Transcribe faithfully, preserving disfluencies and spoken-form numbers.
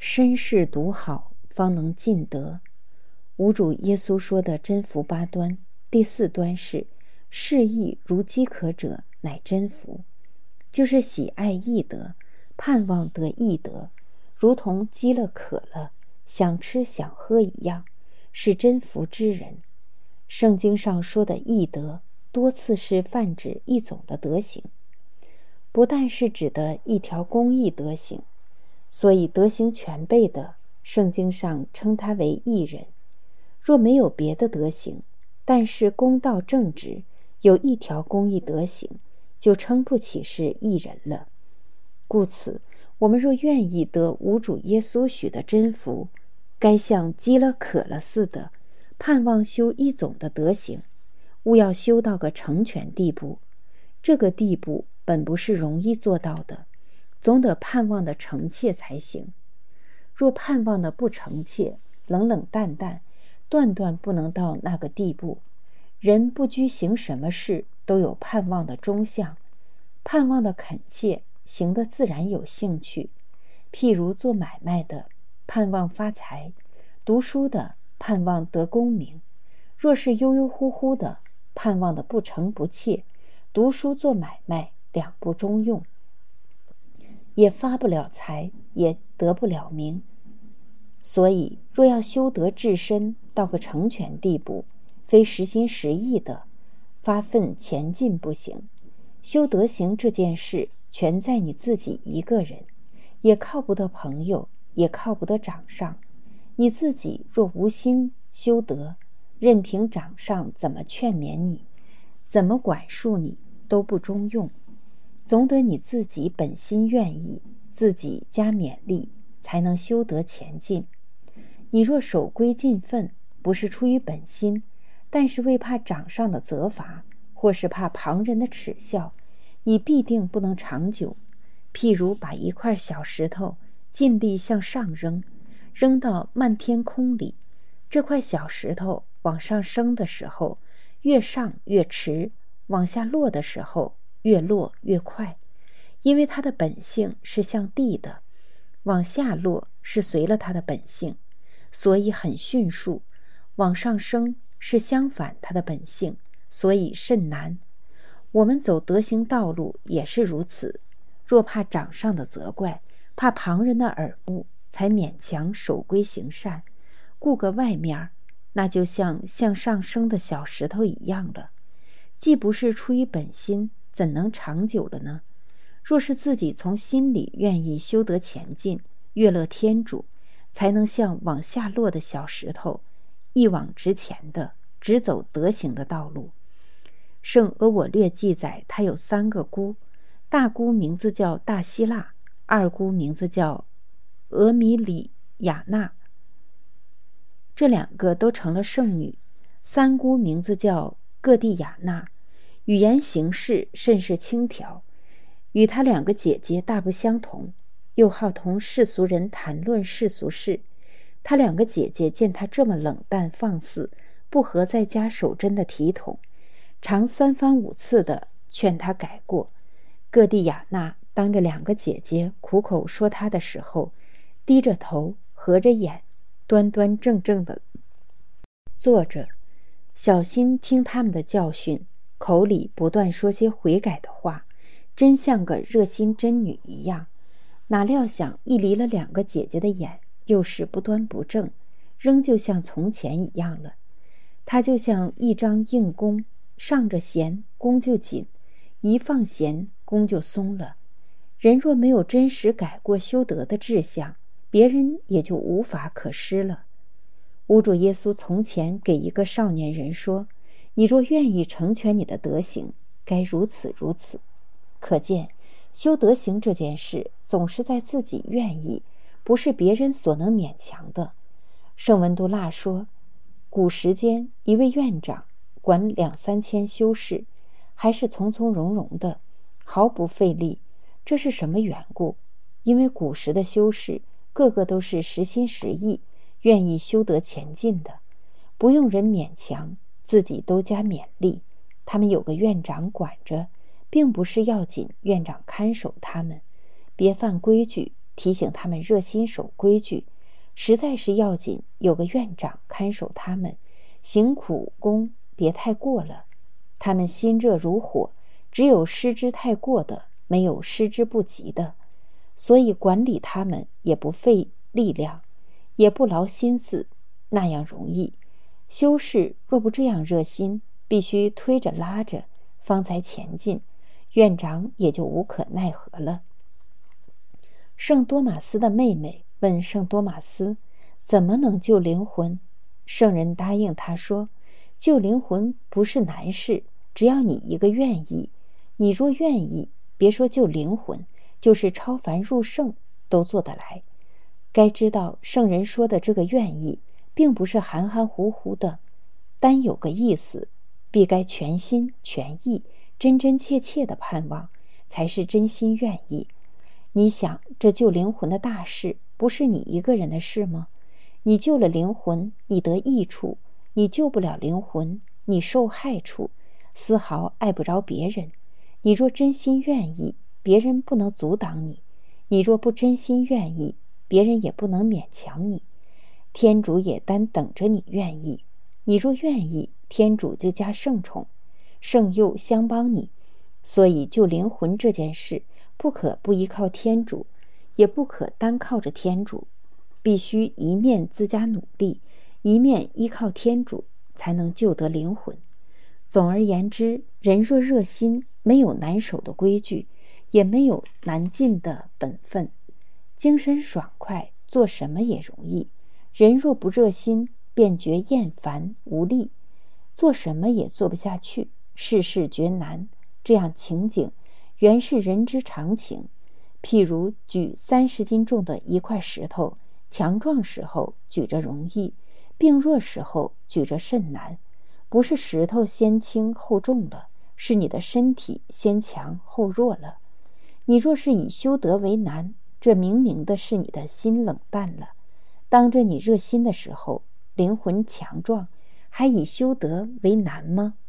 身世独好，方能尽德。吾主耶稣说的真福八端，第四端是事义如饥渴者，乃真福，就是喜爱义德，盼望得义德，如同饥了渴了，想吃想喝一样，是真福之人。圣经上说的义德，多次是泛指一种的德行，不但是指的一条公义德行，所以德行全备的，圣经上称他为义人。若没有别的德行，但是公道正直，有一条公义德行，就称不起是义人了。故此，我们若愿意得吾主耶稣许的真福，该像饥了渴了似的，盼望修一种的德行，务要修到个成全地步。这个地步本不是容易做到的，总得盼望的诚切才行。若盼望的不诚切，冷冷淡淡，断断不能到那个地步。人不拘行什么事，都有盼望的中相，盼望的恳切，行得自然有兴趣。譬如做买卖的，盼望发财；读书的，盼望得功名。若是悠悠乎乎的，盼望的不诚不切，读书做买卖两不中用，也发不了财，也得不了名。所以若要修德至身，到个成全地步，非实心实意的发奋前进不行。修德行这件事全在你自己一个人，也靠不得朋友，也靠不得掌上。你自己若无心修德，任凭掌上怎么劝勉你，怎么管束你，都不中用。总得你自己本心愿意，自己加勉励，才能修德前进。你若守规尽分，不是出于本心，但是为怕掌上的责罚，或是怕旁人的耻笑，你必定不能长久。譬如把一块小石头尽力向上扔，扔到漫天空里，这块小石头往上升的时候，越上越迟，往下落的时候越落越快，因为它的本性是向地的，往下落是随了它的本性，所以很迅速；往上升是相反它的本性，所以甚难。我们走德行道路也是如此，若怕掌上的责怪，怕旁人的耳目，才勉强守规行善，顾个外面，那就像向上升的小石头一样了。既不是出于本心，怎能长久了呢？若是自己从心里愿意修德前进，悦乐天主，才能像往下落的小石头，一往直前的直走德行的道路。圣俄我略记载，他有三个姑，大姑名字叫大希腊，二姑名字叫俄米里亚娜，这两个都成了圣女。三姑名字叫各地亚娜，语言行事甚是轻佻，与她两个姐姐大不相同，又好同世俗人谈论世俗事。她两个姐姐见她这么冷淡放肆，不合在家守贞的体统，常三番五次的劝她改过。各地亚娜当着两个姐姐苦口说她的时候，低着头，合着眼，端端正正的坐着，小心听他们的教训，口里不断说些悔改的话，真像个热心真女一样。哪料想一离了两个姐姐的眼，又是不端不正，仍旧像从前一样了。她就像一张硬弓，上着弦弓就紧，一放弦弓就松了。人若没有真实改过修德的志向，别人也就无法可施了。吾主耶稣从前给一个少年人说，你若愿意成全你的德行，该如此如此。可见修德行这件事总是在自己愿意，不是别人所能勉强的。圣文都腊说，古时间一位院长管两三千修士，还是从从容容的，毫不费力。这是什么缘故？因为古时的修士个个都是实心实意，愿意修德前进的，不用人勉强，自己都加勉励。他们有个院长管着，并不是要紧院长看守他们，别犯规矩， 提醒他们热心守规矩，实在是要紧有个院长看守他们，行苦功别太过了。他们心热如火，只有失之太过的，没有失之不及的，所以管理他们也不费力量，也不劳心思，那样容易。修士若不这样热心，必须推着拉着方才前进，院长也就无可奈何了。圣多马斯的妹妹问圣多马斯怎么能救灵魂，圣人答应他说，救灵魂不是难事，只要你一个愿意。你若愿意，别说救灵魂，就是超凡入圣都做得来。该知道圣人说的这个愿意并不是含含糊糊的，单有个意思，必该全心全意真真切切的盼望，才是真心愿意。你想，这救灵魂的大事不是你一个人的事吗？你救了灵魂，你得益处；你救不了灵魂，你受害处，丝毫碍不着别人。你若真心愿意，别人不能阻挡你；你若不真心愿意，别人也不能勉强你。天主也单等着你愿意，你若愿意，天主就加圣宠，圣佑相帮你。所以救灵魂这件事，不可不依靠天主，也不可单靠着天主，必须一面自家努力，一面依靠天主，才能救得灵魂。总而言之，人若热心，没有难守的规矩，也没有难尽的本分，精神爽快，做什么也容易。人若不热心，便觉厌烦无力，做什么也做不下去，事事觉难。这样情景原是人之常情。譬如举三十斤重的一块石头，强壮时候举着容易，病弱时候举着甚难。不是石头先轻后重了，是你的身体先强后弱了。你若是以修德为难，这明明的是你的心冷淡了。当着你热心的时候，灵魂强壮，还以修德为难吗？